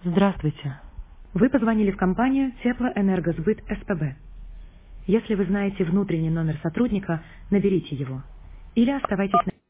Здравствуйте. Вы позвонили в компанию Теплоэнергосбыт СПБ. Если вы знаете внутренний номер сотрудника, наберите его. Или оставайтесь на